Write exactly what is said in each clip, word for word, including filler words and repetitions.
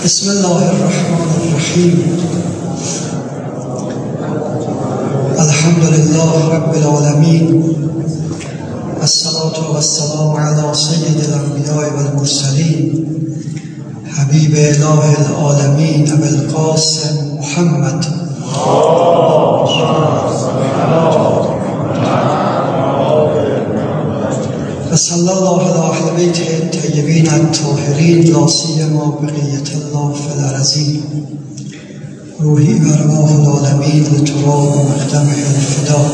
بسم الله الرحمن الرحیم. الحمد لله رب العالمین، الصلاة والسلام علی سید الانبیاء والمرسلین، حبیب اله العالمین ابی القاسم محمد و صلی الله علی اهل بیت الطیبین الطاهرین، لا سیما بقیة الله فی الارضین. روحی و ارواح العالمین لتراب مقدمه الفدا.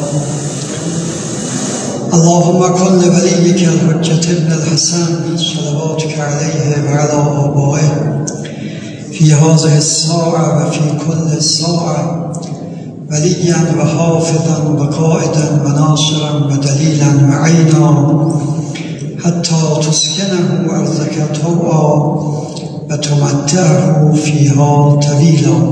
اللهم کن لولیک الحجة ابن الحسن صلواتک علیه و علی آبائه فی هذه الساعة و فی کل ساعة ولیا و حافظا و قائدا و ناصرا و دلیلا و عینا حتی تسکنه ارضک طوعا و تمتعه فیها طویلا.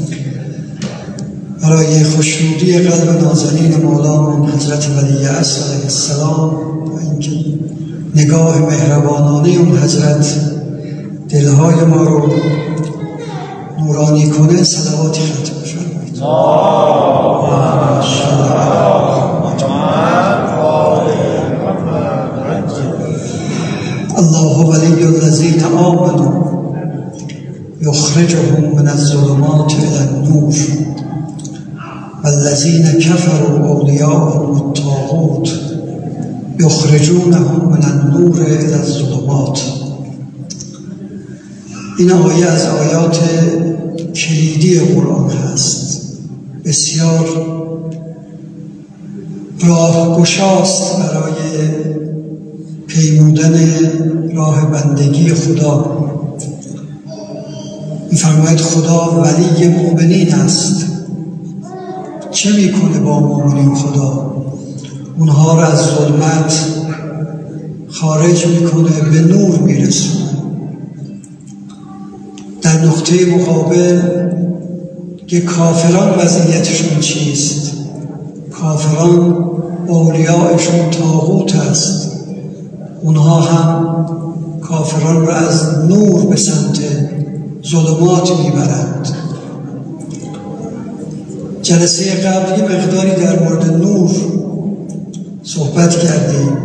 برای خوشنودی قلب نازنین مولانا حضرت ولی عصر علیه السلام و اینکه نگاه مهربانانه اون حضرت دلهای ما رو نورانی کنه، صلواتی ختم بفرمایید. الله ولی الذین آمنوا یخرجهم من الظلمات الی النور والذین کفروا اولیاءهم الطاغوت یخرجونهم من النور الی الظلمات. این آیه از آیات کلیدی قرآن هست، بسیار راهگشاست برای پیمودن راه بندگی خدا. می‌فرماید خدا ولی مؤمنین است. چه میکنه با مؤمنین خدا؟ اونها را از ظلمت خارج میکنه، به نور میرسونه. در نقطه مقابل که کافران وضعیتشون چیست؟ کافران اولیاءشون طاغوت است. اونها هم کافران را از نور به سمت ظلمات میبرند. جلسه قبل یه مقداری در مورد نور صحبت کردیم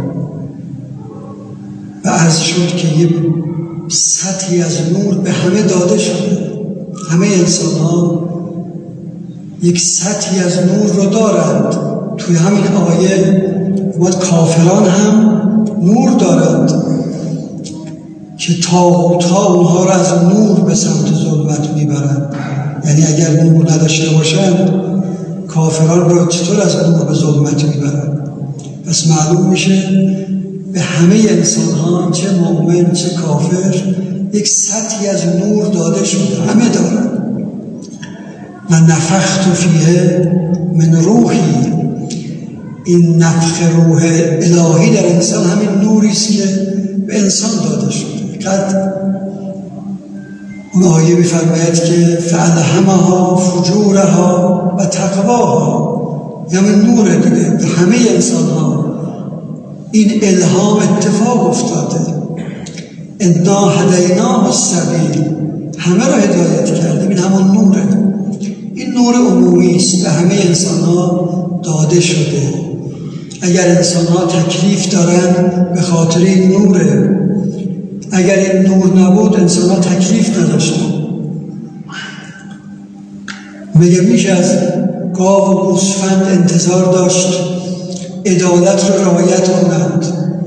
و عرض شد که یه سطحی از نور به همه داده شده. همه انسان ها یک سطحی از نور رو دارند. توی همین آیه باید کافران هم نور دارند که طاغوت ها اونها رو از نور به سمت ظلمت میبرند. یعنی اگر نور نداشته باشند کافران رو چطور از نور به ظلمت میبرند؟ پس معلوم میشه به همه انسان ها، چه مؤمن چه کافر، یک سطحی از نور داده شده. همه دارند. و نفخت فیه من روحی. این نفخ روح الهی در انسان همین نوری است که به انسان داده شده. قد اون آیه می‌فرماید که فألهمها فجورها و تقواها. یعنی نور دیگه به همه انسان ها این الهام اتفاق افتاده. انا هدیناه السبیل، همه را هدایت کردیم. این همون نوره. این نور عمومی است، به همه انسان ها داده شده. اگر انسان ها تکلیف دارن به خاطر این نوره. اگر این نور نبود انسان ها تکلیف نداشتن. مگه میشه از گاو و گوسفند انتظار داشت عدالت رو رعایت کنند؟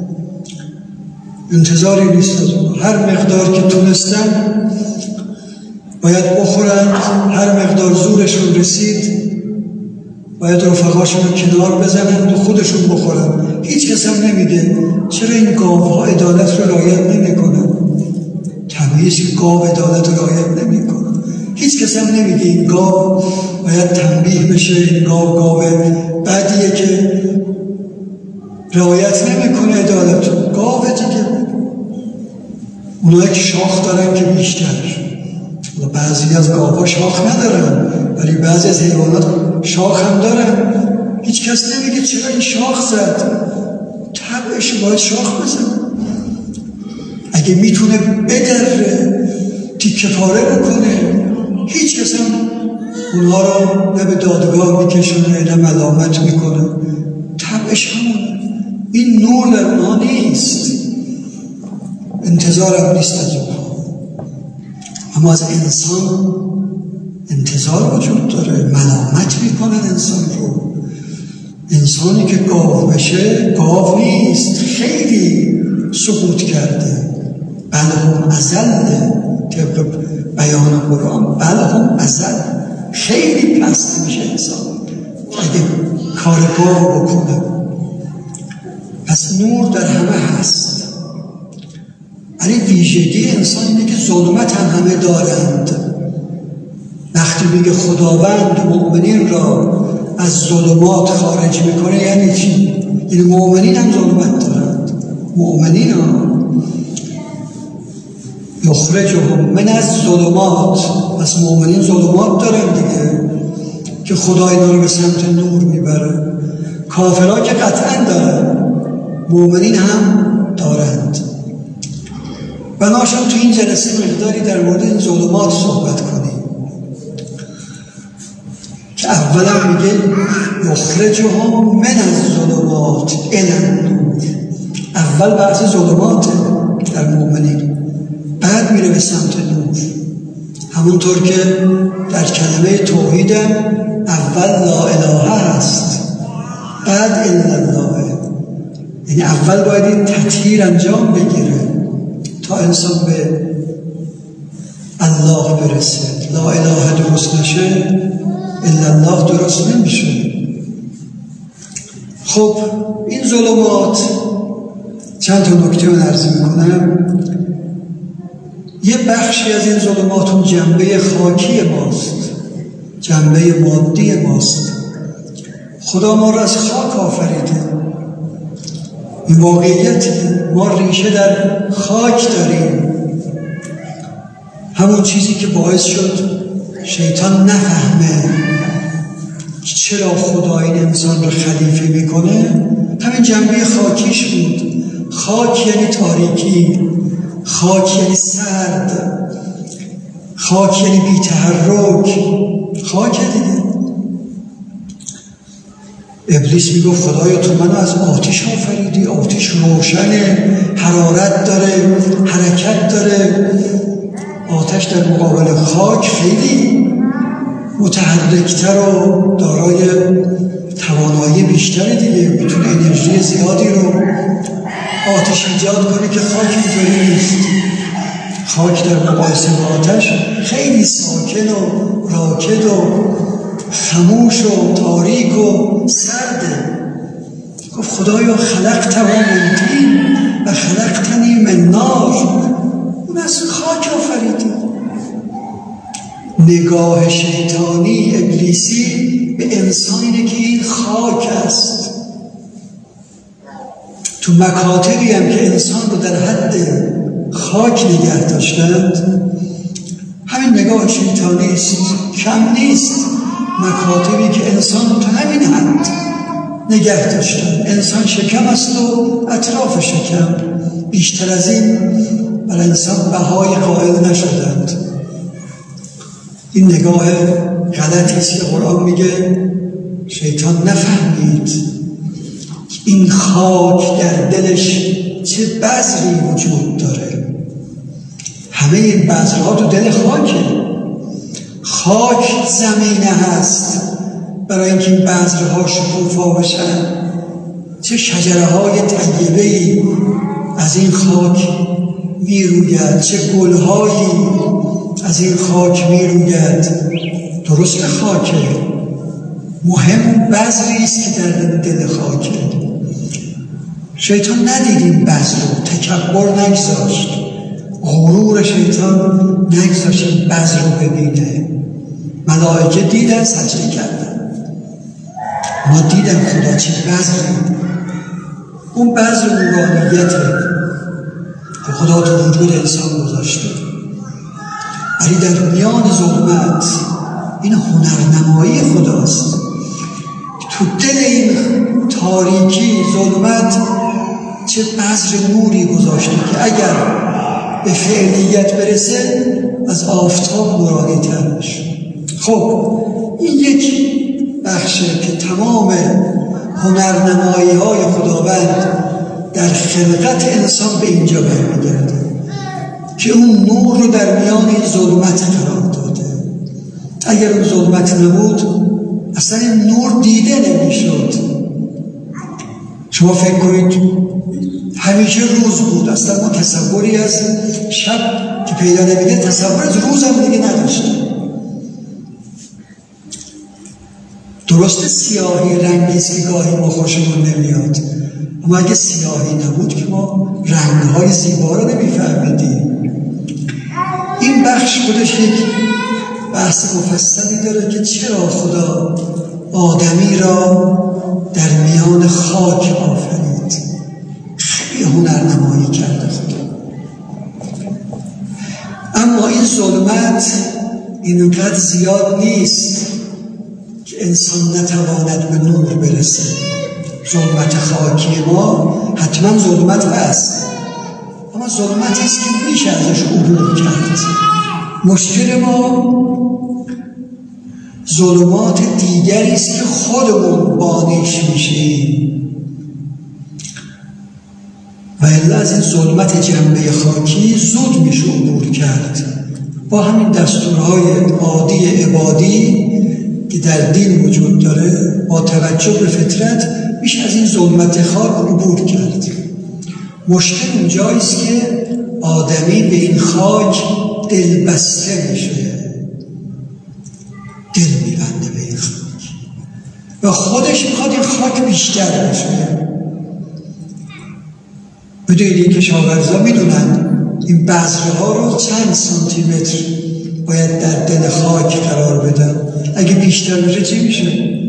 انتظاری نیست از اون. هر مقدار که تونستن باید بخورند. هر مقدار زورشون رسید باید رفقاشون رو کنار بزنند و خودشون بخورند. هیچ کس هم نمیگه چرا این گاوها عدالت رو رعایت نمی کنن؟ طبیعیه که گاو عدالت رو رعایت نمی کنن. هیچ کس هم نمیگه این گاو باید تنبیه بشه، این گاو گاو بدیه که رعایت نمی کنه عدالت رو. گاو دیگه. اونایی که شاخ دارن که بیشتر. بعضی از گاوها شاخ ندارن ولی بعضی از حیوانات شاخ هم دارن. هیچ کس نمیگه چرا این شاخ زد. طبعش باید شاخ بزن. اگه میتونه بدره تیکه پاره بکنه. هیچ کس هم اونها رو نه به دادگاه میکشونه نه ملامت میکنه. طبعش همونه. این نور در اونها نیست، انتظارم نیست از اونها. اما از انسان انتظار وجود داره. ملامت میکنن انسان رو. انسانی که گاو بشه گاو نیست، خیلی سقوط کرده. بل هم ازل، طبق بیان قرآن بل هم ازل، خیلی پست میشه انسان اگه کار گاو بکنه. پس نور در همه هست، ولی ویژگی انسان اینه که ظلمت هم همه دارند. وقتی میگه خداوند مؤمنین را از ظلمات خارج میکنه یعنی چی؟ یعنی مؤمنین هم ظلمت دارند. مؤمنین هم یخرجهم من از ظلمات، پس مؤمنین ظلمات دارن دیگه که خدا اینا رو به سمت نور میبره. کافرها که قطعا دارن، مؤمنین هم دارند. بناشم تو این جلسه مقداری در مورد این ظلمات صحبت کنیم که اولا میگه یخرجهم من از ظلمات الی النور. اول بحث ظلماته در مؤمنین، بعد میره به سمت نور. همونطور که در کلمه توحید اول لا اله هست، بعد الا الله. یعنی اول باید این تطهیر انجام بگیره تا انسان به الله برسه. لا اله درست نشه الا الله درست نمیشه. خب این ظلمات، چند تا نکته من عرض میکنم. یه بخشی از این ظلمات اون جنبه خاکی ماست، جنبه مادی ماست. خدا ما را از خاک آفریده. این واقعیت ما ریشه در خاک داریم. همون چیزی که باعث شد شیطان نفهمه چرا خدا این انسان رو خلیفه میکنه، همین جنبه خاکیش بود. خاک یعنی تاریکی، خاک یعنی سرد، خاک یعنی بی تحرک، خاک دیگه. ابلیس میگفت خدایا تو منو از آتش آفریدی، آتش روشنه، حرارت داره، حرکت داره. آتش در مقابل خاک خیلی متحرکتر و دارای توانایی بیشتری دیگه، میتونه انرژی زیادی رو آتش ایجاد کنه که خاک اینطوری نیست. خاک در مقایسه با آتش خیلی ساکن و راکد و خموش و تاریک و سرده. گفت خدایا خلقت و من طین و خلقتنی من نار. اون از خاک آفریدی. نگاه شیطانی ابلیسی به انسان اینه که این خاک است. تو مکاتبی هم که انسان رو در حد خاک نگه داشتند، همین نگاه شیطانی است. کم نیست مکاتبی که انسان رو تو همین حد نگه داشتند. انسان شکم است و اطراف شکم، بیشتر از این بر انسان بهای قائل نشدند. این نگاه غلطی است که قرآن میگه شیطان نفهمید این خاک در دلش چه بذری وجود داره. همه این بذرها تو دل خاکه. خاک زمینه هست برای اینکه این بذرها شکوفا بشن. چه شجره های طیبه‌ای از این خاک میروید، چه گلهایی از این خاک میروید. درست خاکه، مهم بذری است که در دل خاکه. شیطان ندید این بذر رو، تکبر نگذاشت، غرور شیطان نگذاشت این بذر رو ببینه. ملائکه دیدن، سجده کردن. ما دیدن خدا چه بذری، اون بذر نورانیته که خدا تو وجود انسان گذاشته. ولی در میان ظلمت این هنرنمایی خداست. تو دل این تاریکی ظلمت چه بذر نوری گذاشته که اگر به فعلیت برسه از آفتاب نورانی تر میشه. خب این یک بخشه که تمام هنرنمایی های خداوند در خلقت انسان به اینجا برمیگرده که اون نور رو در میان این ظلمت قرار داده. اگر اون ظلمت نبود اصلا این نور دیده نمیشد. شما فکر کنید همیشه روز بود، اصلا ما تصوری از شب که پیدا نمیده، تصور از روز هم دیگه نداشتیم. درست سیاهی رنگیست که گاهی ما خوشمون نمیاد، اما اگه سیاهی نبود که ما رنگهای زیبا رو نمیفهمیدیم. این بخش خودش یک بحث مفصلی داره که چرا خدا آدمی را در میان خاک آفرید. خیلی هنرنمایی کرده خدا. اما این ظلمت اینقدر زیاد نیست که انسان نتواند به نور برسه. ظلمت خاکی ما حتما ظلمت هست، اما ظلمتی است که میشه ازش عبور کرد. مشکل ما ظلمات دیگری است که خودمون بانیش میشیم و الا از این ظلمت جنبه خاکی زود میشه عبور کرد با همین دستورهای عادی عبادی که در دین وجود داره. با توجه به فطرت میشه از این ظلمت خاک عبور کرد. مشکل اونجاییست که آدمی به این خاک دل بسته میشه، دل میبنده به این خاک و خودش میخواد این خاک بیشتر بشه. بدونی که کشاورزا میدونن این بذره ها رو چند سانتی متر باید در دل خاک قرار بدن. اگه بیشتر بشه چی میشه؟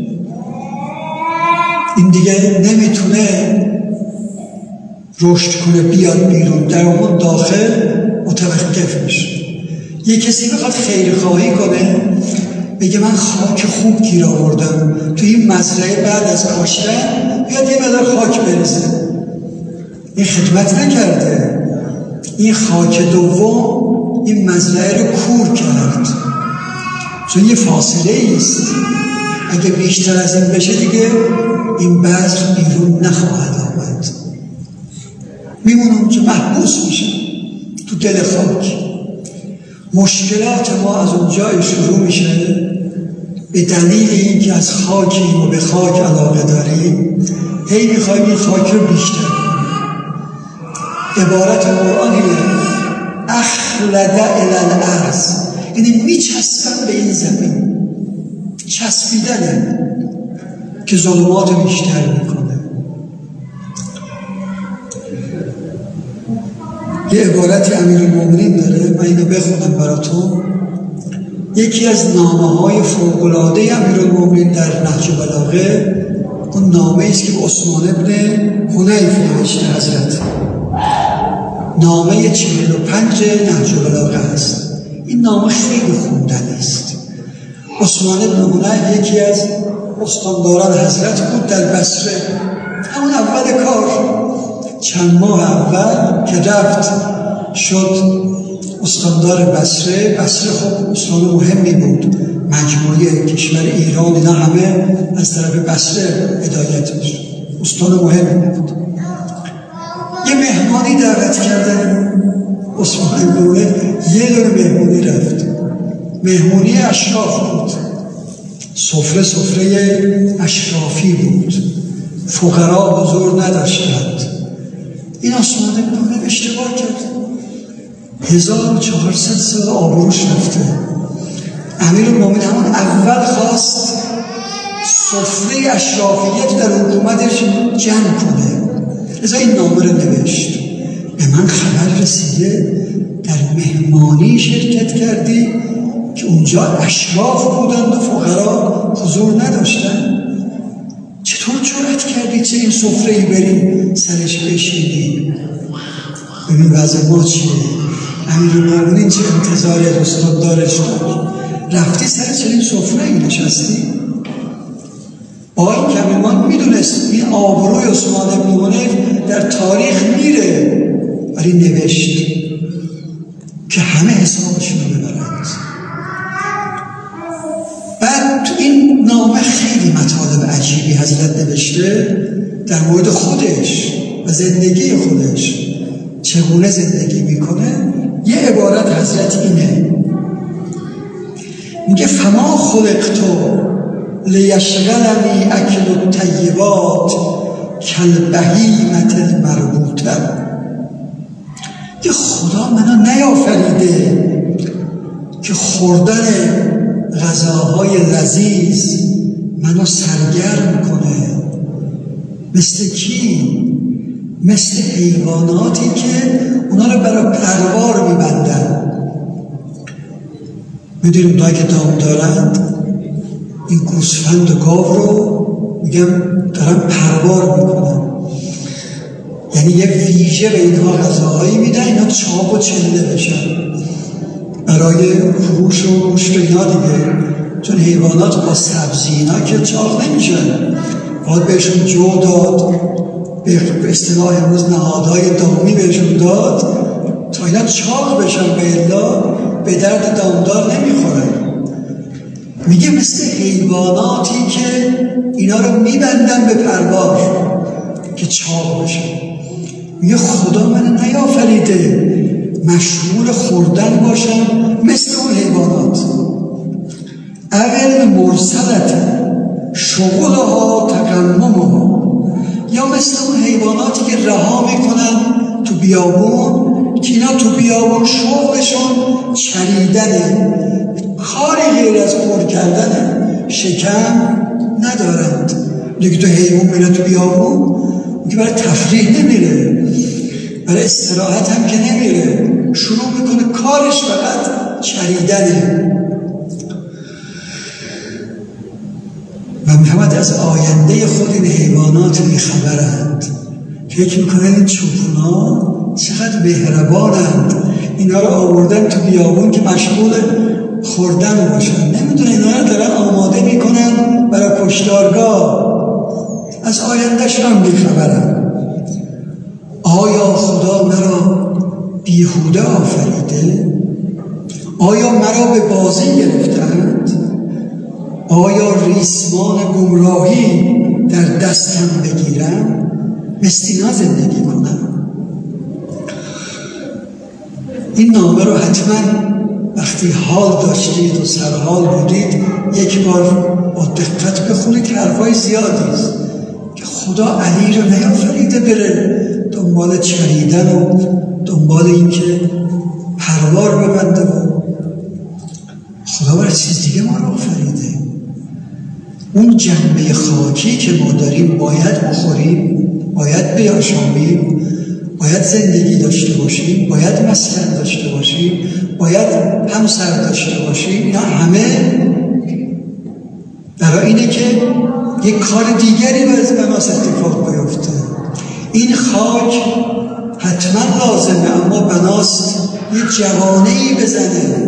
این دیگه نمیتونه رشد کنه بیاد بیرون، در اون داخل متوقف میشه. یه کسی بخواد خیرخواهی کنه بگه من خاک خوب گیر آوردم تو این مزرعه، بعد از کاشتن بیاد یه مقدار خاک بریزه، این خدمت نکرده. این خاک دوم این مزرعه رو کور کرد، چون یه فاصله ایست. اگه بیشتر از این بشه دیگه این بذر بیرون نخواهد آمد، میمونه اونجا محبوس میشه تو دل خاک. مشکلات ما از اونجای شروع میشه به دلیل اینکه از خاکیم و به خاک علاقه داریم، هی میخوایم این خاک رو بیشتر کنیم. عبارت قرآن اینه اخلد الی الارض، یعنی میچسبن به این زمین. چسبیدنه که ظلمات رو بیشتر میکنه. یه عبارتی امیرالمومنین داره، من اینو بخونم براتون. یکی از نامه های فوق‌العاده امیرالمومنین در نهج بلاغه اون نامه است که به عثمان ابن حنیف نوشته حضرت. نامه چهل و پنج نهج بلاغه است. این نامه خیلی خوندنی است. عثمان ابن حنیف یکی از استانداران حضرت بود در بصره. همون اول کار، چند ماه اول که رفت شد استاندار بصره. بصره خب استان مهمی بود، مجموعه کشور ایران اینا همه از طرف بصره هدایت میشد، استان مهمی بود. یه مهمانی دعوت کردن عثمان ابن حنیف، یه دور مهمانی رفت. مهمونی اشراف بود، سفره سفره اشرافی بود، فقرا حضور نداشتند. این عثمان ابن حنیف اشتباه کرد، هزار و چهارصد سال آبروش رفته. امیرالمومنین همون اول خواست سفره اشرافیت در حکومتش جمع کنه، لذا این نامه رو نوشت. به من خبر رسیده در مهمانی شرکت کردی که اونجا اشراف بودند و فقرا حضور نداشتن. چطور جرأت کردی چه این سفره‌ای بری سرش بشینی؟ ببین وضع ما چیه؟ امیرالمومنین چه انتظاری از استاندارش داشت؟ رفتی سر چنین سفره‌ای نشستی؟ با این که امیرالمومنین میدونست این آبروی عثمان ابن حنیف در تاریخ میره، ولی نوشت که همه حسابشون رو ببرن. این نامه خیلی مطالب عجیبی حضرت نوشته در مورد خودش و زندگی خودش، چگونه زندگی میکنه. یه عبارت حضرت اینه، میگه فما خلقتو لیشغلنی اکل الطیبات کالبهیمة المربوطه. یه خدا منو نیافریده که خوردن غذاهای لذیذ منو سرگرم کنه. مثل کی؟ مثل حیواناتی که اونا رو برای پروار میبندن. میدونیم اونایی که دام دارند این گوسفند و گاو رو میگم دارن پروار میکنن، یعنی یه ویژه به اینها غذاهایی میدن اینا چاق و چله بشن برای فروش و گوشت و اینا دیگه، چون حیوانات با سبزی اینا که چاق نمیشن، باید بهشون جو داد، به اصطلاح امروز نهادهای دامی بهشون داد تا اینا چاق بشن، به الا به درد دامدار نمیخورن. میگه مثل حیواناتی که اینا رو میبندن به پروار که چاق بشن. میگه خدا من نیافریده مشغول خوردن باشم مثل اون حیوانات. اول مرسلت شغلها تقممها، یا مثل اون حیواناتی که رها میکنن تو بیابون که اینا تو بیابون شغلشون چریدنه، کاری غیر از پر کردن شکم ندارند. دیگه تو حیوان میره تو بیابون که برای تفریح نمیره، برای استراحت هم که نمیره، شروع میکنه کارش فقط چریدنه. و میفهمد از آینده خود این حیوانات بیخبرند، فکر میکنن این چوپونا چقدر مهربانند، اینا رو آوردن تو بیابون که مشغول خوردن باشن، نمیدونن اینا رو دارن آماده میکنن برای کشتارگاه، از آیندهشون هم بیخبرند. آیا خدا مرا بیهوده آفریده؟ آیا مرا به بازی گرفتند؟ آیا ریسمان گمراهی در دستم بگیرم؟ مثل اینا زندگی کنم؟ این نامه رو حتما وقتی حال داشتید و سرحال بودید یک بار با دقت بخونید که حرفای زیادی است که خدا علی رو نیافریده بره دنبال چریدن و دنبال این که پروار ببنده، و خدا برای چیز دیگه ما رو آفریده. اون جنبه خاکی که ما داریم باید بخوریم، باید بیاشامیم، باید زندگی داشته باشیم، باید مسکن داشته باشیم، باید همسر داشته باشیم. اینا همه برای اینه که یک کار دیگری باید به ناس اتفاق بیفته. این خاک حتما لازمه، اما بناست یه جوانه‌ای بزنه.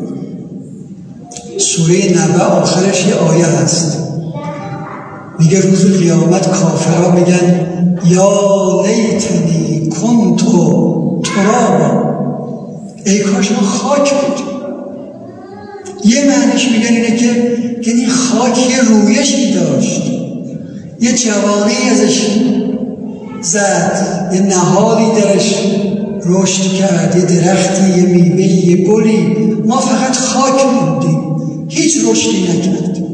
سوره نبأ آخرش یه آیه هست میگه روز قیامت کافرها میگن یا لیتنی کنتو ترابا، ای کاش ما خاک بود. یه معنیش میگن اینه که یعنی خاک یه رویشی داشت، یه جوانه‌ای ازش زد، یه نهالی درش رشد کرد، یه درختی، یه میوه، یه گلی، ما فقط خاک موندیم، هیچ رشدی نکردیم.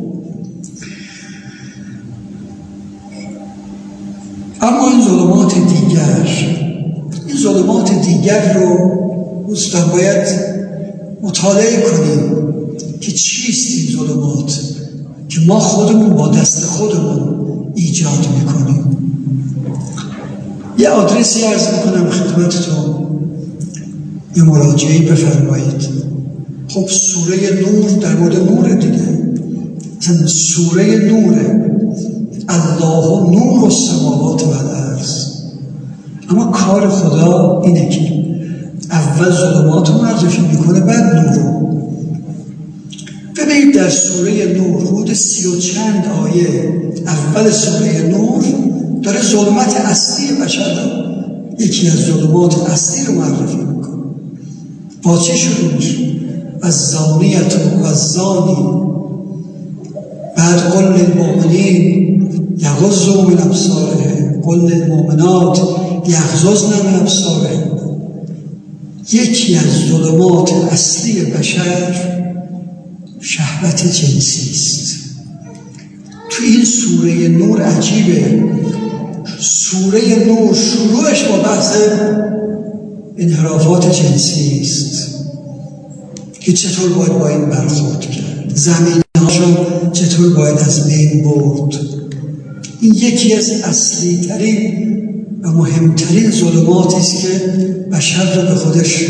اما این ظلمات دیگر، این ظلمات دیگر رو دوستان باید مطالعه کنیم که چیست این ظلمات که ما خودمون با دست خودمون ایجاد میکنیم. یه آدرسی عرض میکنم خدمتتون، یه مراجعه‌ای بفرمایید. خب سوره نور در مورد نور دیگه، مثلا سوره نوره، الله نور السماوات و الارض. اما کار خدا اینه که اول ظلمات رو معرفی میکنه بعد نور رو. ببینید در سوره نور حدود سی و چند آیه اول سوره نور داره ظلمت اصلی بشر رو، یکی از ظلمات اصلی رو معرفی میکنه. با چه شروع میشه؟ از زانیت و از زانی، بعد قل للمؤمنین یغضوا من ابصارهم قل للمؤمنات یغضضن من ابصارهن. یکی از ظلمات اصلی بشر شهوت جنسی است. تو این سوره نور عجیبه، سوره نور شروعش با بحث انحرافات جنسی است که چطور باید با این برخورد کرد، زمینهاشو چطور باید از بین برد. این یکی از اصلی ترین و مهمترین ظلماتی است که بشر رو به خودش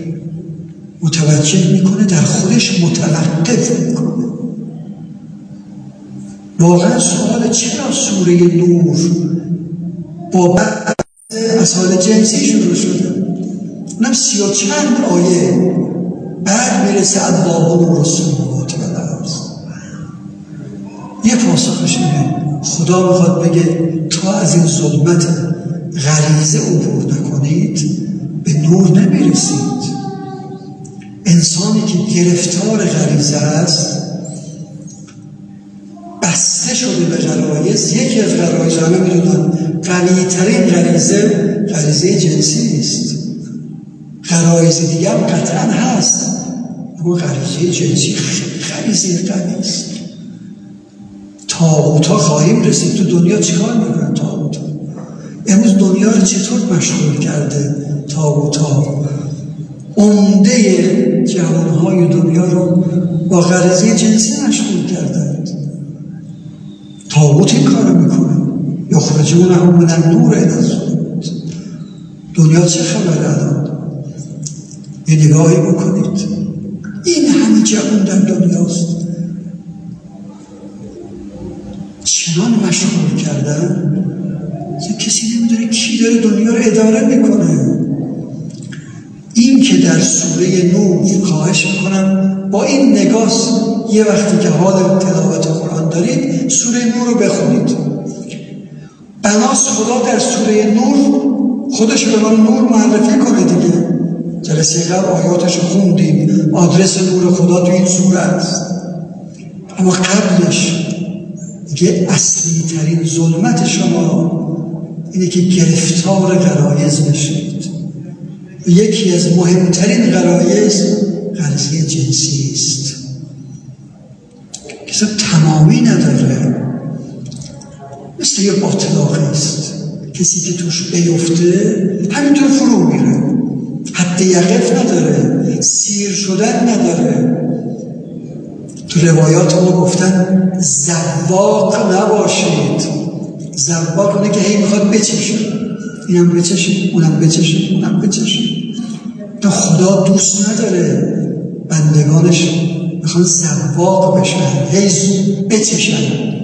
متوجه میکنه، در خودش متوقف میکنه. واقعا سوال چرا سوره نور با بحث مسائل جنسی شروع شده؟ اونم سی و چند آیه، بعد میرسه الله نور السماوات و الارض. یه پاسخش اینه، خدا میخواد بگه تا از این ظلمت غریزه عبور نکنید به نور نمیرسید. انسانی که گرفتار غریزه است، بسته شده به غرایز. یکی از غرایز همه میدونن قوی ترین غریزه غریزه جنسی است. غرایز دیگه هم قطعا هست، اما غریزه جنسی غریزه قوی است. طاغوت‌ها خواهیم رسید. تو دنیا چیکار میکنن طاغوت‌ها؟ امروز دنیا رو چطور مشغول کرده طاغوت‌ها؟ عمده جوانهای دنیا رو با غریزه جنسی مشغول کردند. طاغوت این کار رو میکنه، یخرجونهم من النور الی الظلمات. دنیا چه خبره الان؟ یه نگاهی بکنید، این همه جوان در دنیاست، چنان مشغول کردن که کسی نمیدونه کی داره دنیا رو اداره میکنه. این که در سوره نور، خواهش میکنم با این نگاه یه وقتی که حال تلاوت قرآن دارید سوره نور رو بخونید. بناس خدا در سوره نور خودش به ما نور معرفی کنه دیگه. جلسه قبل آیاتش خوندیم، آدرس نور خدا تو این سوره است. اما قبلش دیگه اصلی ترین ظلمت شما اینه که گرفتار غرایز بشید. یکی از مهمترین غرایز غریزه جنسی است که تمامی نداره، مثل یه باطلاقی است. کسی که توش بیفته همینطور فرو میره، حد یقف نداره، سیر شدن نداره. تو روایات ما گفتن زواق نباشید. زواق اونه که هی میخواد بچشه، اینم بچشه، اونم بچشه، اونم بچشه. تا خدا دوست نداره بندگانش میخوان زواق بشن، هی بچشن.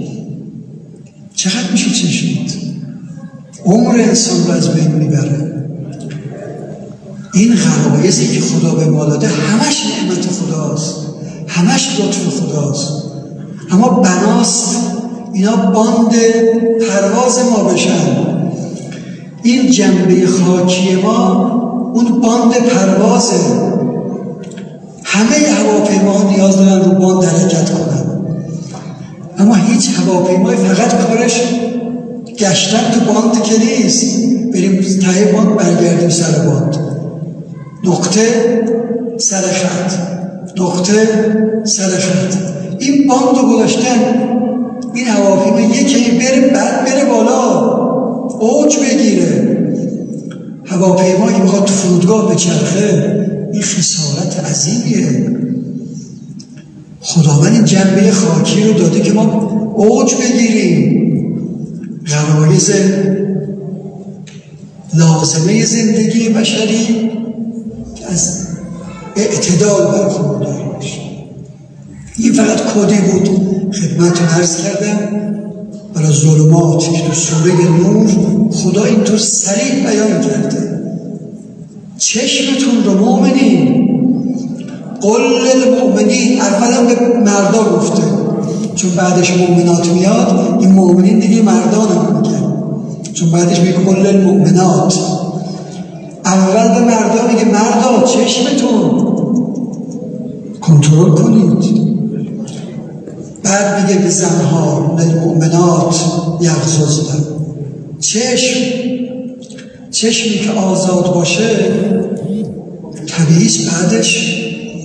چقدر میشه چشید؟ عمر انسان رو از بین میبره. این غرایزی که خدا به ما داده همش نعمت خداست، همش لطف خداست، اما بناست اینا باند پرواز ما بشن. این جنبه خاکی ما اون باند پروازه. همه هواپیما نیاز دارن رو باند حرکت کنن، اما هیچ هواپیمای فقط کارش گشتن تو باند که نیست، بریم ته باند برگردیم سر باند، نقطه سر خط، نقطه سر خط. این باند رو گذاشتن این هواپیما یکی بره بعد بره بالا، اوج بگیره. هواپیما که میخواد تو فرودگاه بچرخه این خسارت عظیمیه. خداوند این جنبه خاکی رو داده که ما اوج بگیریم. غرایز لازمه زندگی بشری از اعتدال برخوردار باشه. این فقط کدی بود خدمتتون عرض کردم برای ظلمات که تو سوره نور خدا اینطور صریح بیان کرده. چشمتون رو مؤمنین، قل للمؤمنین، اولا به مردا گفته چون بعدش مؤمنات میاد، این مؤمنین دیگه مردان هم میگه چون بعدش میگه قل للمؤمنات. اول به مردا میگه مردا چشمتون کنترل کنید، بعد میگه به زنها للمؤمنات یغضضن. چشم چشمی که آزاد باشه طبیعیست بعدش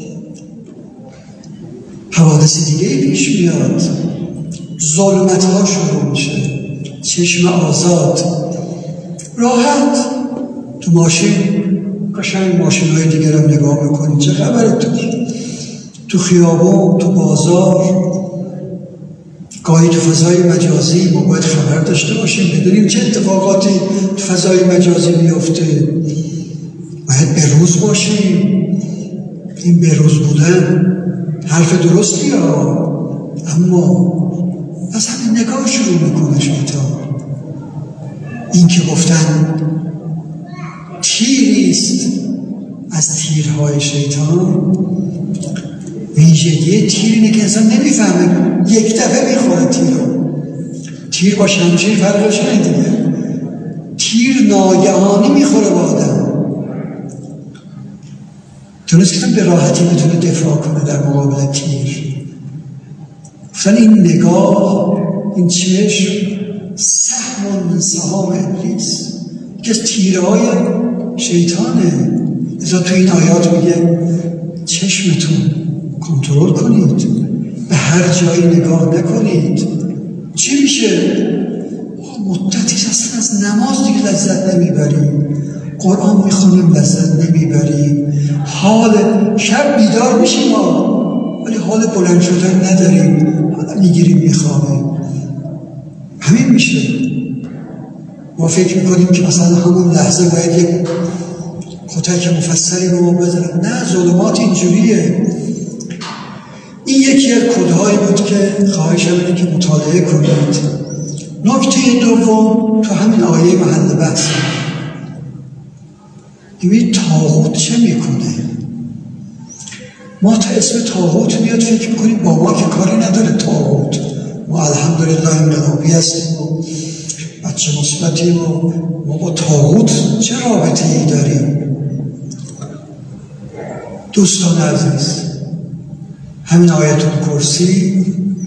حوادث دیگه پیش میاد، ظلمت ها شروع میشه. چشم آزاد راحت تو ماشین قشنگ ماشین های دیگر هم نگاه میکنی، چه خبره تو تو خیابون، تو بازار، گاهی تو فضای مجازی ما باید خبر داشته باشیم، بدونیم چه اتفاقاتی تو فضای مجازی میفته، باید به روز باشیم. این به روز بودن حرف درستی ها، اما از همین نگاه شروع میکنه شیطان. این که گفتن تیریست از تیرهای شیطان، ویژگی تیر اینه که انسان نمیفهمه، یک دفعه میخوره تیرو. تیر با شمشیر فرقش اینه دیگه، تیر ناگهانی میخوره با آدم. تونست که به راحتی بتونه دفاع کنه در مقابل تیر. گفتن این نگاه، این چشم سهم من سهام ابلیس، که از تیرهای شیطانه. ازا تو این آیات میگه چشمتون کنترل کنید، به هر جایی نگاه نکنید. چی میشه؟ مدتی اصلا از نماز دیگه لذت نمیبریم، قرآن میخونیم لذت نمیبریم، حال شب بیدار میشیم ولی حال بلند شدن نداریم، حالا میگیریم میخوابیم. همین میشه. ما فکر میکنیم که مثلا همون لحظه باید یک کتک مفصلی رو بزنم. نه، ظلمات اینجوریه. این یکی از کدهایی بود که خواهشم اینه که مطالعه کنید. نکته دوم تو همین آیه محل بحث، ببینید طاغوت چه میکنه. ما تا اسم طاغوت میاد فکر میکنیم با ما که کاری نداره طاغوت، ما الحمدلله انقلابی هستیم و بچه مثبتیم و ما با طاغوت چه رابطه ای داریم؟ دوستان عزیز، همین آیت الکرسی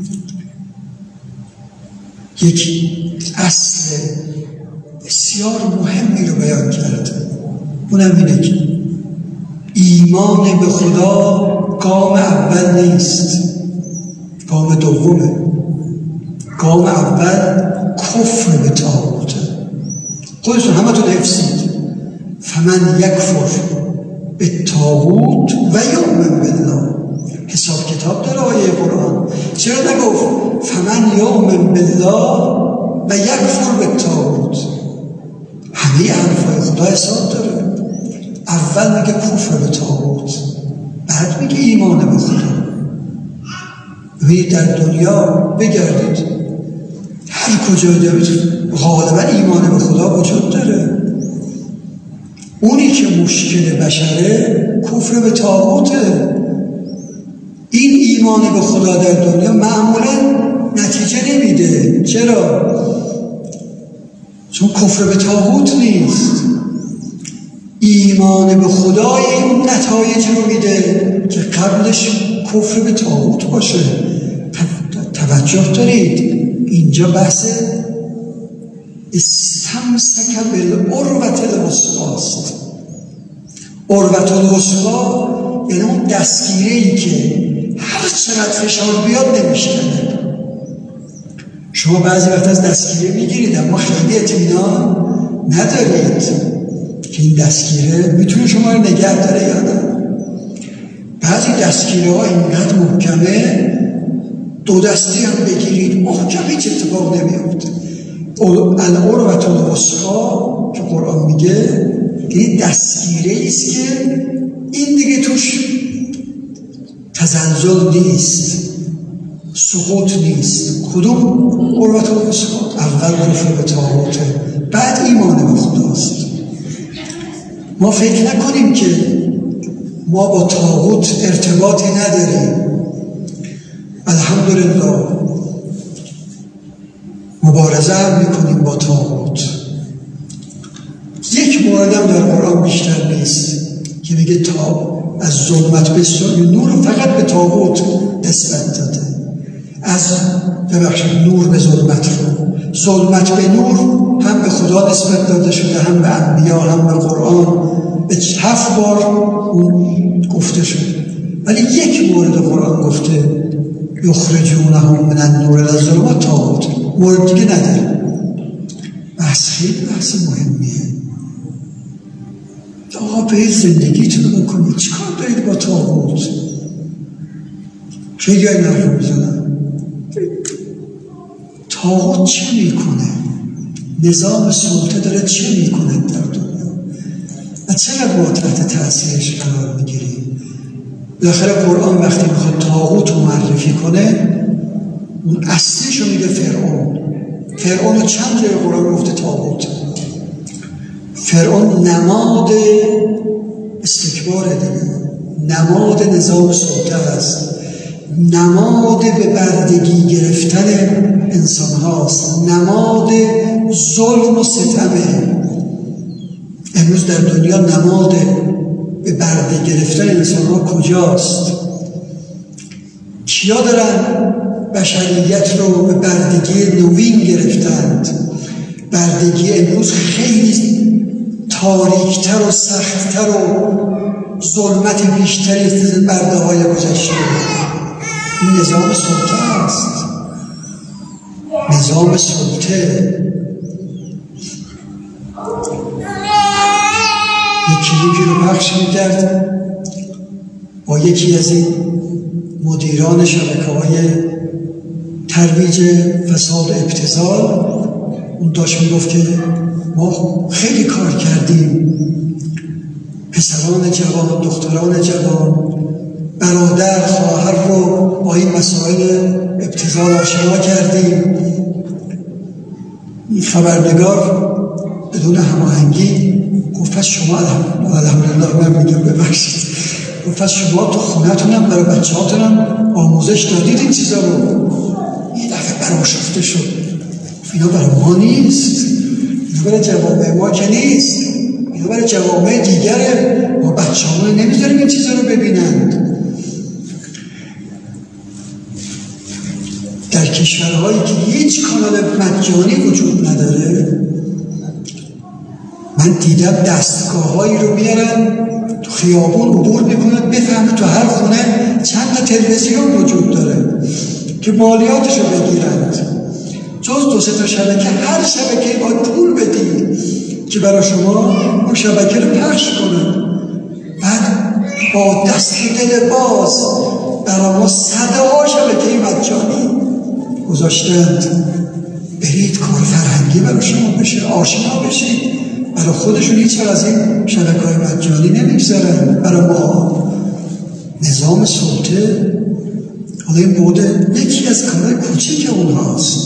یک اصل بسیار مهمی رو بیان کرده. اونم اینه که ایمان به خدا گام اول نیست، گام دومه. گام اول کفر به طاغوته. خودتون همه تون حفظید. فمن یکفر به طاغوت و یؤمن بالله. حساب کتاب داره آیه قرآن. چرا نگفت فمن یؤمن بالله و یکفر به طاغوت؟ همه حرفای خدا حساب داره. اول میگه کفر به طاغوت، بعد میگه ایمان به خدا. ببینید در دنیا بگردید، هر کجا دارید غالبا ایمان به خدا وجود داره. اونی که مشکل بشره کفر به طاغوته. این ایمان به خدا در دنیا معمولا نتیجه نمیده. چرا؟ چون کفر به طاغوت نیست. ایمان به خدای اون نتایج رو میده که قبلش کفر به طاغوت باشه. توجه دارید، اینجا بحث استمسک بالعروة الوثقی است. عروة الوثقی یعنی اون دستگیره‌ای که هر چقدر فشار بیاد نمیشکنه. شما بعضی وقت از دستگیره میگیرید اما خیلی اطمینان ندارید که این دستگیره میتونه شما رو نگه داره یا نه. بعضی دستگیره ها اینقدر محکمه دو دستی هم بگیرید محکم هیچ اتفاق نمیفته. العروة الوثقی که قرآن میگه این دستگیره است که این دیگه توش تزلزل نیست، سقوط نیست. کدوم عروة الوثقی؟ اول کفر به طاغوته، بعد ایمان به خداست. ما فکر نکنیم که ما با طاغوت ارتباطی نداریم. الحمدلله مبارزه هم میکنیم با طاغوت. یک موردم در قرآن بیشتر نیست که میگه تا از ظلمت به نور فقط به طاغوت نسبت داده. از ببخشید نور به ظلمت رو، ظلمت به نور هم به خدا نسبت داده شده، هم به انبیا، هم به قرآن، به هفت بار اون گفته شده. ولی یک مورد قرآن گفته یخرجونهم من النور الی الظلمات طاغوت، مورد دیگه نداره. بحث خیلی بحث مهمیه. آقا برید زندگیتون رو بکنید، چی کار دارید با طاغوت؟ خیلی های نرف رو میزنن. طاغوت چه میکنه؟ نظام سلطه داره چه میکنه در دنیا و چقدر ما تحت تأثیرش قرار میگیریم؟ بالاخره قرآن وقتی میخواد طاغوت رو معرفی کنه اون اصلیش رو میگه فرعون. فرعون رو چند جای قرآن گفته طاغوت. فرعون نماد استکباره دیگه، نماد نظام سلطه است، نماد به بردگی گرفتن انسان هاست، نماد ظلم و ستمه. امروز در دنیا نماد به برده گرفتن انسان ها کجاست؟ کیا دارن بشریت رو به بردگی نوین گرفتند؟ بردگی امروز خیلی تاریکتر و سختتر و ظلمت بیشتری از برده های گذشته. این نظام سلطه است، نظام سلطه. یکی یکی رو پخش می‌کرد با یکی از این مدیران شبکه‌های ترویج فساد ابتذال. اون داشت میگفت که ما خیلی کار کردیم، پسران جوان، دختران جوان، برادر، خواهر رو با این مسائل ابتذال آشنا کردیم. این خبرنگار بدون هماهنگی گفت پس شما الحمدلله من میگم ببخشید، گفت پس شما تو خونتونم برای بچه هاتونم آموزش دادید این چیزا رو؟ این دفعه برآشفته شد. اینا برای ما نیست، اینا برای جوامع ما که نیست، اینا برای جوامع دیگره. ما بچه همون نمیذاریم این چیزا رو ببینند. در کشورهایی که هیچ کانال مجانی وجود نداره، من دیدم دستگاه‌هایی رو میارن تو خیابون عبور میکنن، بفهمه تو هر خونه چند تا تلویزیون وجود داره که مالیاتش رو بگیرند. جز دو سه تا شبکه، هر شبکه باید پول بدی که برای شما اون شبکه رو پخش کنن. بعد با دست دل باز برای ما صده ها شبکه مجانی گذاشتند. برید کار فرهنگی برای شما بشه، آشنا بشید. برای خودشون هیچ از این شبکه‌های مجانی نمیگذارن، برای ما نظام سلطه. حالا این بوده یکی از کارهای کوچیک اونهاست.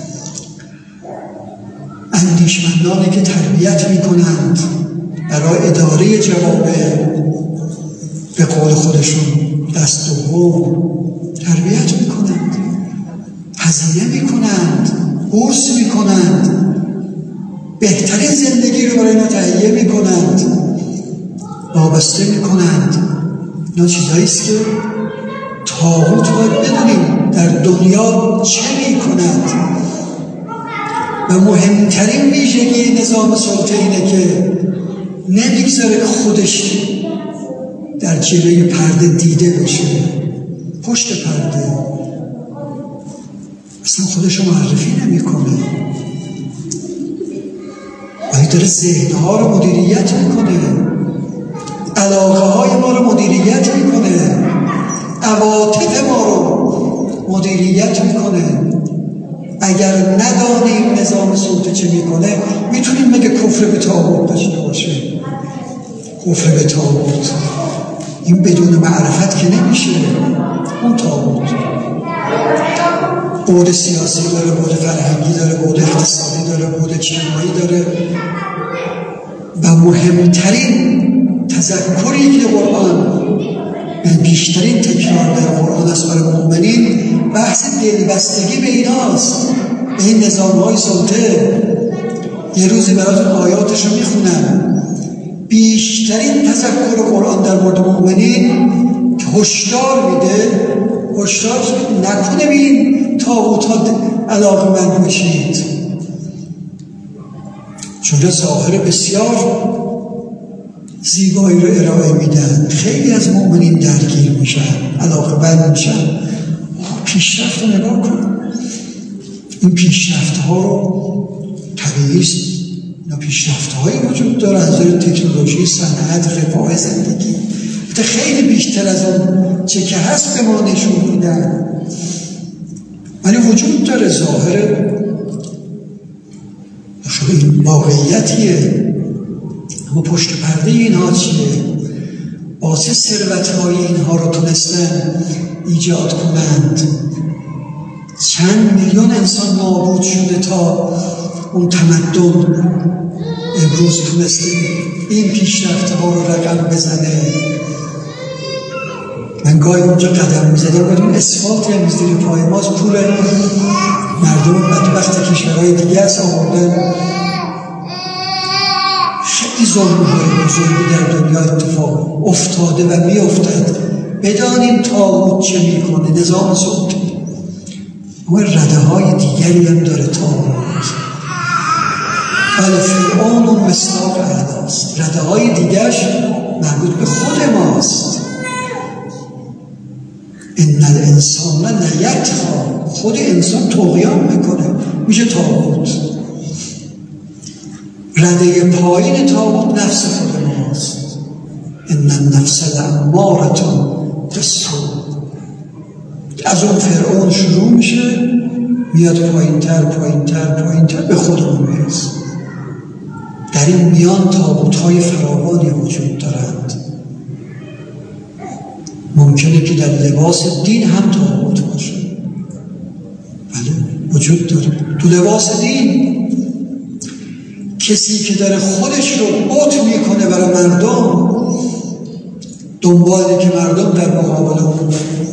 اندیشمندانی که تربیت میکنند برای اداره جوامع، به قول خودشون دست دوم تربیت میکنند، هزینه میکنند، بورس میکنند، بهترین زندگی رو برای ما تهیه میکنند، وابسته میکنند. اینا چیزاییست که طاغوت باید بدونیم در دنیا چه میکند. و مهمترین ویژگی نظام سلطه اینه که نمیگذاره خودش در جلوی پرده دیده بشه، پشت پرده اصلا خودشو معرفی نمیکنه، ولی داره ذهنها رو مدیریت میکنه، علاقه های ما رو مدیریت میکنه، عواطف ما رو مدیریت میکنه. اگر ندانیم نظام سلطه چه میکنه، میتونیم بگه کفر به طاغوت داشته باشه. کفر به طاغوت این بدون معرفت که نمیشه. اون طاغوت بعد سیاسی داره، بعد فرهنگی داره، بعد اقتصادی داره، بعد اجتماعی داره. و مهمترین تذکری که قرآن بیشترین تکرار در قرآن است برای مؤمنین، بحث دلبستگی به ایناست، به این نظام‌های سلطه. یه روزی براتون آیاتش رو میخونم. بیشترین تذکر قرآن در مورد مؤمنین که هشدار میده، هشدار نکنه به این طاغوت‌ها علاقه‌مند بشید، چون ظاهر بسیار زیبایی رو ارائه میدن. خیلی از مؤمنین درگیر میشن، علاقه‌مند میشن. پیشرفت رو نگاه کن، این پیشرفت ها رو طبیعی است، اینا پیشرفت هایی وجود داره از نظر تکنولوژی، صنعت، رفاه زندگی، خیلی بیشتر از اون چه که هست به ما نشون میدن، ولی وجود داره. ظاهر خیلی واقعیتیه، اما پشت پرده اینها چیه؟ واسه ثروت‌های اینها رو تونستن ایجاد کنند. چند میلیون انسان نابود شده تا اون تمدن امروز تونسته این پیشرفت‌ها رو رقم بزنه. من گاهی اونجا قدم می‌زدم بودم اسفالتی هم زیر پای ماست، پول مردم بدبخت کشورهای دیگه است آوردن. خیلی ظلم‌های بزرگی در دنیا اتفاق افتاده و می‌افتد. بدانیم طاغوت چه می‌کنه، نظام سلطه‌ای. اما رده‌های دیگری هم داره طاغوت. بله فرعون و مصداق اعلاست، رده‌های دیگرش مربوط به خود ماست. ان الانسان لیطغی، خود انسان طغیان میکنه، میشه طاغوت. رده پایین طاغوت نفس خود ماست. ان النفس لاماره بالسوء. از اون فرعون شروع میشه، میاد پایین تر پایین تر پایین تر به خودمون میرسه. در این میان طاغوت‌های فراوانی وجود دارند. ممکنه که در لباس دین هم طاغوت باشه، بله وجود داره. تو لباس دین کسی که داره خودش رو بت میکنه برای مردم، دنباله که مردم در مقابل اون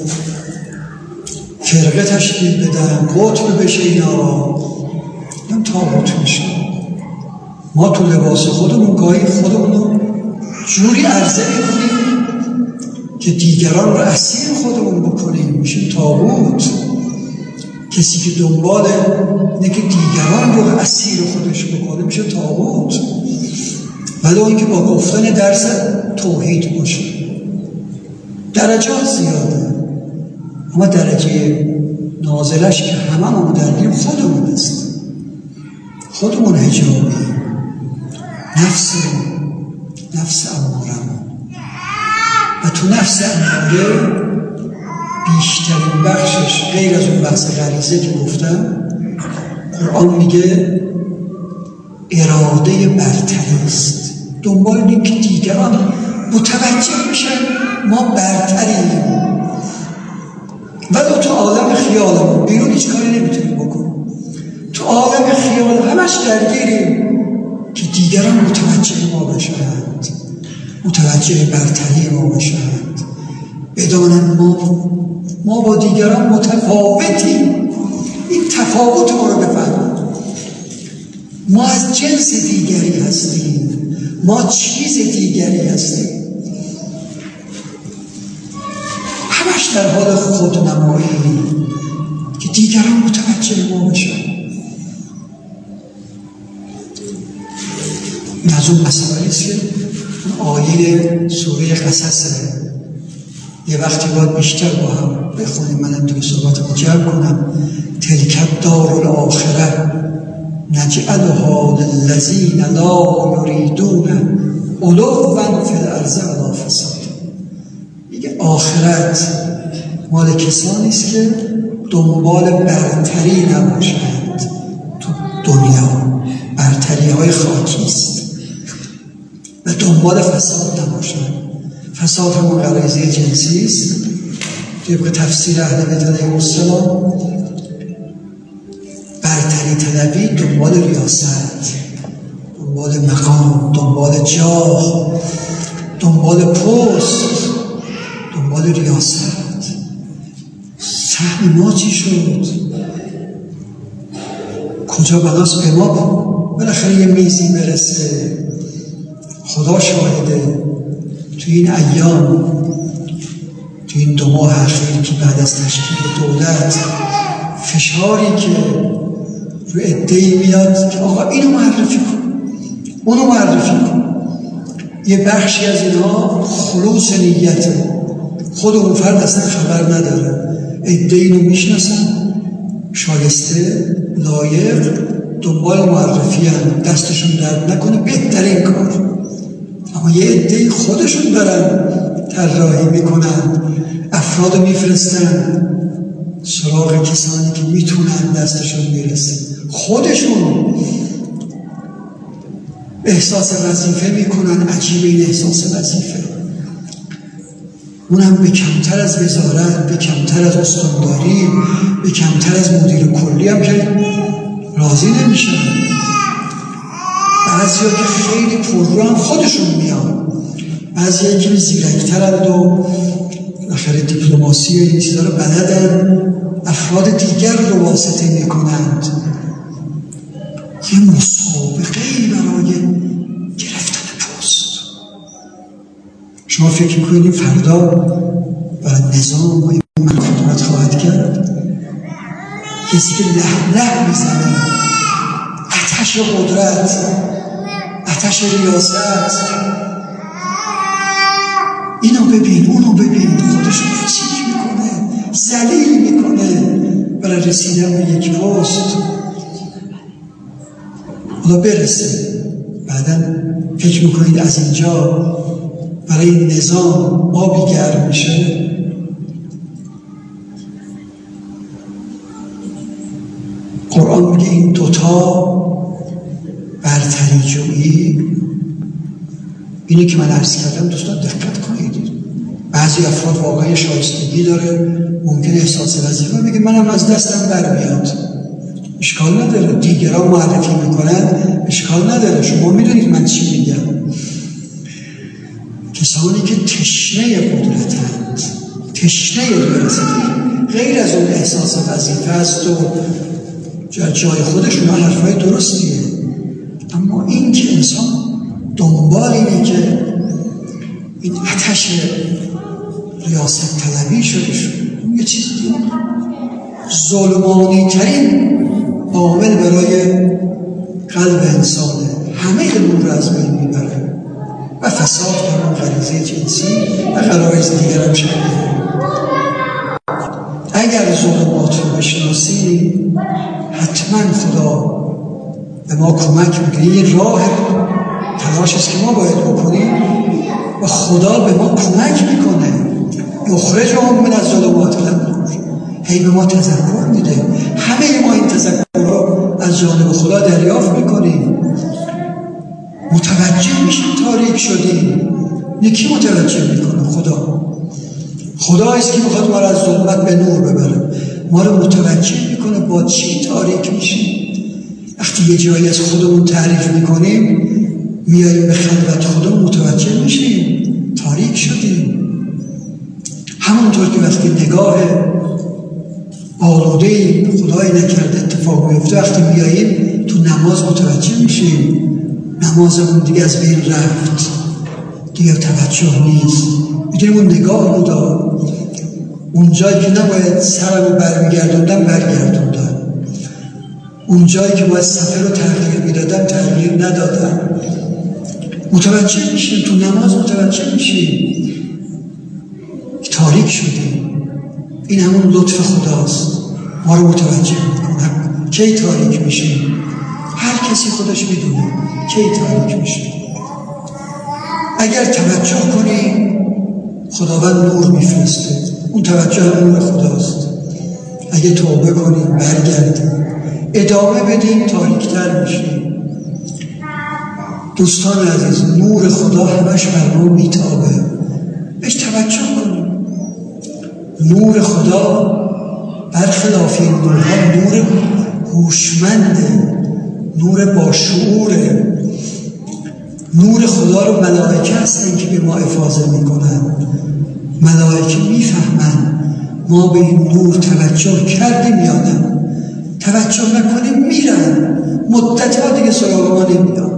فرقه تشکیل بدن، قطب بشه، اینا این طاغوت میشه. ما تو لباس خودمون گاهی خودمون رو جوری عرضه میکنیم که دیگران رو اسیر خودمون بکنیم، میشیم طاغوت. کسی که دنبال اینه که دیگران رو اسیر خودش بکنه میشه طاغوت. ولی اون که با گفتن درس توحید باشه. درجات زیاده، اما درجه نازلش که همه ما درگیر خودمون است. خودمون حجابی، نفس نفس امارمون. و تو نفس اماره بیشترین بخشش غیر از اون بحث غریزه که گفتم، قرآن میگه اراده برتری است. دنبال اینه که دیگران متوجه میشن ما برتریم، ولی تو عالم خیالمون بیرون هیچ کاری نمیتونیم بکنیم. تو عالم خیال همش درگیریم که دیگران متوجه ما بشند، متوجه برتری ما بشند، بدانند ما ما با دیگران متفاوتیم. این تفاوت ما رو بفهمند. ما از جنس دیگری هستیم، ما چیز دیگری هستیم. همش در حال خودنمایی که دیگران متوجه ما بشن. این از اون مسئله است که آیه سوره قصص یه وقتی باید بیشتر با هم بخونیم. منم دیگه صحبتمو جمع کنم. تلک الدار الاخره نجعلها للذین لا یریدون علوا فی الارض ولا فساد. میگه آخرت مال کسانی است که دنبال برتری نباشند. تو دنیا برتری های خاکی است و دنبال فساد نباشند. فساد همون غریزه جنسی است. طبق تفسیر اهل بیت علیهم السلام برتری طلبی دنبال ریاست، دنبال مقام، دنبال جاه، دنبال پست، دنبال ریاست. سهم ما چی شد؟ کجا بناست به ما بالاخره یه میزی برسه. خدا شاهده تو این ایام، تو تو این دو ماه اخیر که بعد از تشکیل دولت فشاری که رو عده‌ای میاد که آقا اینو معرفی کن، اونو معرفی کن، یه بخشی از اینها خلوص نیته، خود اون فرد اصلا خبر نداره، عده‌ای رو میشناسن، شایسته، لایق، دنبال معرفی هم، دستشون درد نکنه، بهترین کار. اما یه عده‌ای خودشون دارن طراحی میکنن، افراد میفرستن سراغ کسانی که میتونن دستشون میرسه، خودشون احساس وظیفه میکنن. عجیب این احساس وظیفه، اونم به کمتر از وزارت، به کمتر از استانداری، به کمتر از مدیر کلی هم که راضی نمیشن. بعضیا که خیلی پررو هم خودشون میان، بعضیا که زیرکترند و آخر دیپلماسی و این چیزا رو بلدن، افراد دیگر رو واسطه میکنند. یه مسابقه‌ای برای گرفتن پست. شما فکر میکنید فردا برای نظام و این خدمت خواهد کرد؟ کسی که له له میزنه، آتش قدرت، آتش ریاست، اینو ببین اونو ببین، خودش رو کوچیک میکنه، ذلیل میکنه برای رسیدن به یک پست. حالا برسه، بعدا فکر میکنید از اینجا برای این نظام آبی گرم میشه. قرآن میگه این دوتا برتری جویی، اینی که من عرض کردم دوستان دقت کنید. بعضی افراد واقعا شایستگی داره، ممکنه احساس وظیفه میگه منم از دستم برمیاد، اشکال نداره، دیگران معرفی میکنن، اشکال نداره. شما میدونید من چی میگم. کسانی که تشنه قدرتند، تشنه ریاستند، غیر از اون احساس وظیفه است و جای خودشون حرفای درستیه، اما این که انسان دنبال اینه که این آتش ریاست طلبی شده شد، یه چیز دیگه ظلمانی ترین عامل برای قلب انسانه، همه نور از بین میبره و فساد و اون غریزه جنسی و غرایز دیگر هم شده. اگر ظلمات رو بشناسیم حتما خدا به ما کمک میکنه. یه راه تلاش است که ما باید بکنیم و خدا به ما کمک میکنه. یخرجهم من الظلمات الی النور، هی به ما تذکر میده. همه ما این تذکر رو از جانب خدا دریافت میکنیم، متوجه میشیم تاریک شدیم. یکی متوجه میکنه؟ خدا. خدا است که میخواد ما رو از ظلمت به نور ببره، ما رو متوجه میکنه با چی تاریک میشیم. وقتی یه جایی از خودمون تعریف میکنیم، میاییم به خلوت خودمون متوجه میشیم تاریک شدیم. همونطور که وقتی نگاه آلوده خدای نکرده اتفاق میفته، وقتی میاییم تو نماز متوجه میشیم نمازمون دیگه از بین رفت، دیگه توجه نیست. میدونیم اون نگاه بودا، اون جایی که نباید سرمو برمیگردوندم برگردوندم، اون جایی که باید صفحه رو تغییر میدادم تغییر ندادم. متوجه میشیم تو نماز، متوجه میشیم تاریک شدیم. این همون لطف خداست، ما رو متوجه میکنه. کی تاریک میشیم؟ هر کسی خودش میدونه کی تاریک میشه. اگر توجه کنیم خداوند نور میفرسته، اون توجه نور خداست. اگه توبه کنیم، برگردیم، ادامه بدیم، تاریکتر میشیم. دوستان عزیز، نور خدا همش بر ما میتابه، بهش توجه کنیم. نور خدا برخلاف این نورها نور هوشمنده، نور با شعوره. نور خدا رو ملائکه هستن که به ما افاضه میکنن. ملائکه میفهمن ما به این نور توجه کردیم یا نه. توجه نکنیم میرن، مدت ها دیگه سراغ ما نمیدن.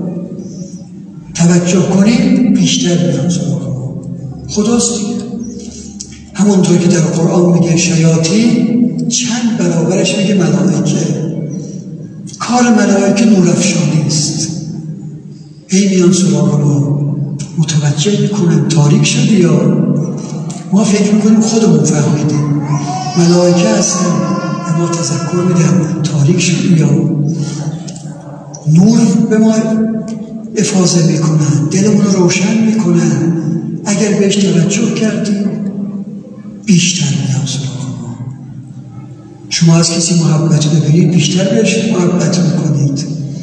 توجه کنیم بیشتر میان سراغ ما. خداست دیگه. همونطور که در قرآن میگه شیاطین، چند برابرش میگه ملائکه. کار ملائکه نورافشانی است. هی میان سراغ ما، متوجه میکنن تاریک شده یا ما فکر میکنیم خودمون فهمیدیم. ملائکه هستن به ما تذکر میدن تاریک شده یا نور به ما افاضه میکنن، دلمون رو روشن میکنن. اگر بهش توجه کردیم بیشتر میان سراغ ما. شما از کسی محبت ببینید بیشتر بهش محبت میکنید.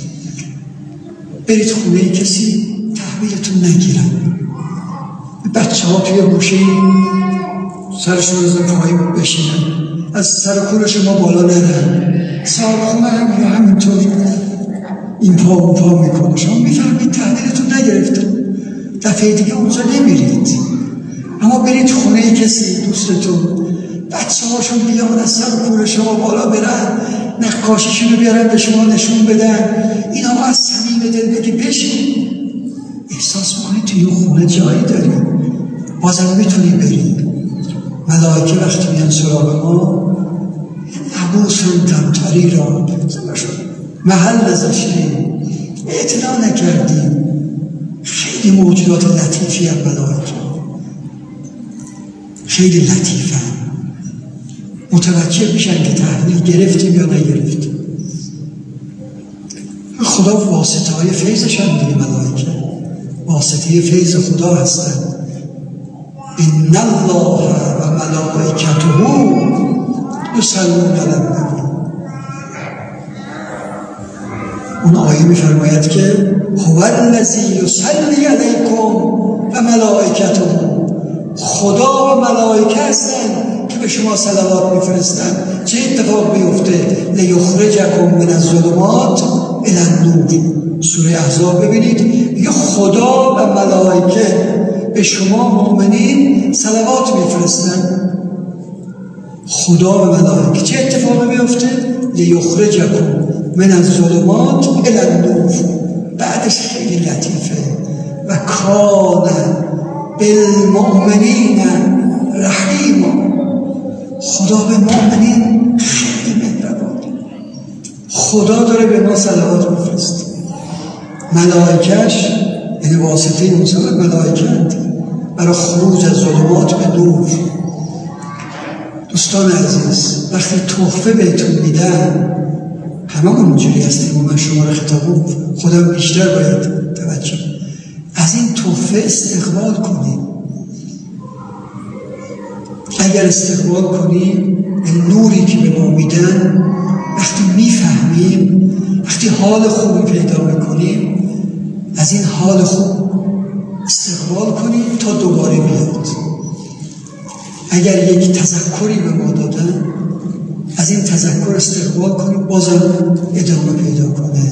برید خونه کسی تحویلتون نگیرن، بچه ها توی گوشه سرشون رو پایین بشینن، از سر کول شما بالا نرن، صاحب خونه هم یا همینطور این پا اون پا میکنه. شما میفهمید تحویلتون نگرفتن، دفعه دیگه اونجا نمیرید. اما برید خونه کسی دوستتون، بچه هاشون بیان از سر کول شما بالا برن، نقاشیشون رو بیارن به شما نشون بدن، این آقا از صمیم دل بگی بشین، احساس میکنید توی اون خونه جایی داری، بازم میتونی بری. ملائکه وقتی میان سراغ ما عبوسن تمتری را محل نذاشتیم، اعتنا نکردیم. خیلی موجودات لطیفی هم ملائکه، خیلی لطیفه، متوجه میشن که تحویل گرفتیم یا نگرفتیم. خدا واسطه های فیضش هم دیگه، ملائکه واسطه فیض خدا هستن. ان الله و ملائکته یصلون علی النبی. اون آیه میفرماید که هو الذی یصلی علیکم و ملائکته، خدا و ملائکه هستن که به شما صلوات میفرستن. چه اتفاق بیفته؟ لیخرجکم من الظلمات الی النور. سوره احزاب ببینید میگه خدا و ملائکه به شما مؤمنین صلوات میفرستن. خدا و ملائکه چه اتفاق بیفته؟ لیخرجکم من الظلمات الی النور. بعدش خیلی لطیفه و کان بالمؤمنین رحیما. خدا به مؤمنین خیلی مهربانه. خدا داره به ما صلوات میفرسته. ملائکه‌اش یعنی واسطه اون ملائکه برای خروج از ظلمات به نور. دوستان عزیز، وقتی تحفه بهتون میدن، همه اونجوری هستیم، من شما رو خطابم خودم بیشتر باید توجه از این تحفه استقبال کنیم. اگر استقبال کنیم این نوری که به ما میدن، وقتی میفهمیم، وقتی حال خوبی پیدا میکنیم، از این حال خوب استقبال کنیم تا دوباره بیاد. اگر یک تذکری به ما دادن، از این تذکر استقبال کنیم، بازم ادامه پیدا کنه.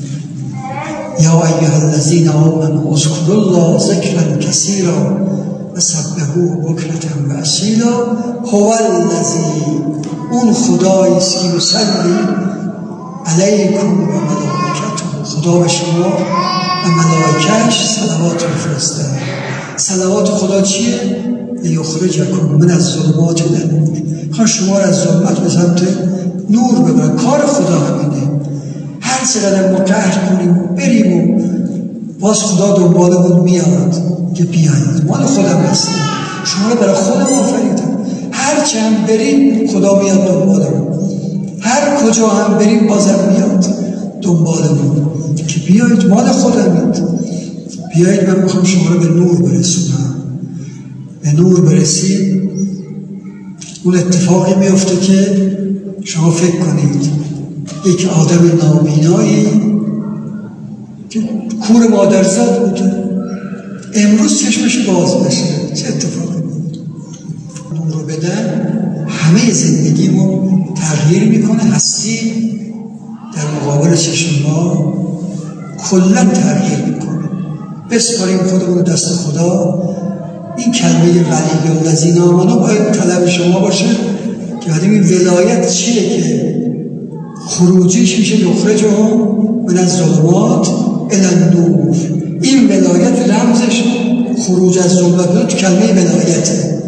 یا ایها الذین آمنوا اذکروا الله ذکرا کثیرا وسبحوه بکرة و اصیلا. هو الذی، اون خدایی است که یصلی علیکم و ملائکته، خدا به شما و ملائکه‌اش صلوات میفرسته. صلوات خدا چیه؟ لیخرجکم من الظلمات الی النور. میخواد شما را از ظلمت به سمت نور ببرن. کار خدا همینه. هر چقدر ما قهر کنیم بریم و باز خدا دنبالمون میاد که بیایید، مال خودم هست، شما رو برای خودم آفریدم. هر چه هم بریم خدا میاد دنبالمون، هر کجا هم بریم بازم میاد دنبالمون که بیایید، مال خودمید، بیایید من میخوام شما رو به نور برسونم. به نور برسید، اون اتفاقی میفته که شما فکر کنید یک آدم نابینایی که کور مادرزاد بوده امروز چشمش باز بشه، چه اتفاقی بود؟ نور رو بدن همه زندگیمو تغییر میکنه. هستی در مقابل چشم ما کلا تغییر میکنه. بسپاریم خودمون دست خدا. این کلمه ولی الذین آمنوا باید طلب شما باشه که بعد این ولایت چیه که خروجیش میشه یخرجهم من الظلمات الی النور. این ولایت رمزش خروج از ظلمات تو کلمه ولایته.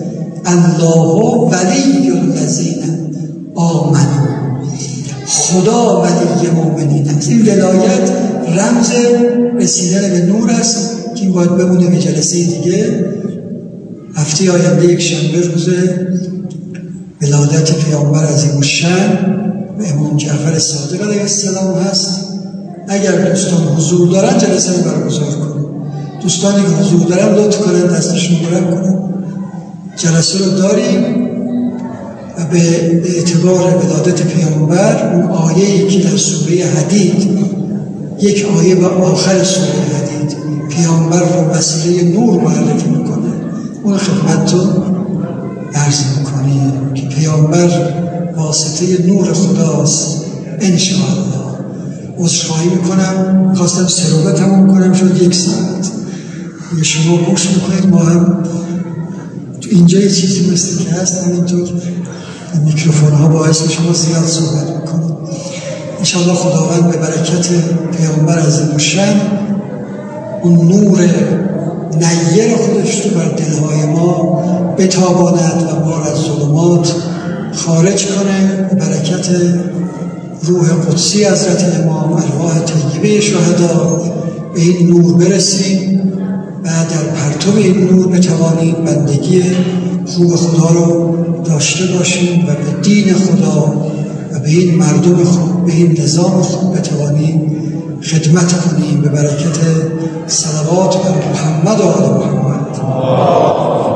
الله ولی الذین آمنوا، خدا ولی مؤمنین است. این ولایت رمز رسیدن به نور است که این باید بمونه به جلسه دیگه. هفته آینده یک شنبه روز ولادت پیامبر عظیم‌الشأن و امام جعفر صادق علیه السلام هست. اگر دوستان حضور دارن جلسه رو برگزار کنیم. دوستانی که حضور دارن لطف کنن دستشون بلند کنن. جلسه رو داریم و به اعتبار ولادت پیامبر اون آیه‌ای که در سوره حدید، یک آیه و آخر سوره حدید پیامبر رو وسیله نور معرفی میکنه، اون خدمتتون عرض میکنیم که پیامبر واسطه نور خداست. انشاءالله عذرخواهی میکنم، خواستم سروبه تموم کنم شد یک ساعت. یه شما گوش میکنید، ما هم تو اینجا یه چیزی مثل که هست همینطور میکروفون ها باعث شما زیاد صحبت میکنم. انشاءالله خداوند به برکت پیامبر عظیم‌الشأن اون نور نیر خودش رو بر دلهای ما بتاباند و ما را از ظلمات خارج کنه. به برکت روح قدسی حضرت امام، ارواح طیبه شهدا به این نور برسیم و در پرتو این نور بتوانیم بندگی خوب خدا رو داشته باشیم و به دین خدا و به این مردم خوب، به این نظام خوب بتوانیم خدمت کنیم. به برکت صلوات بر محمد و آل محمد.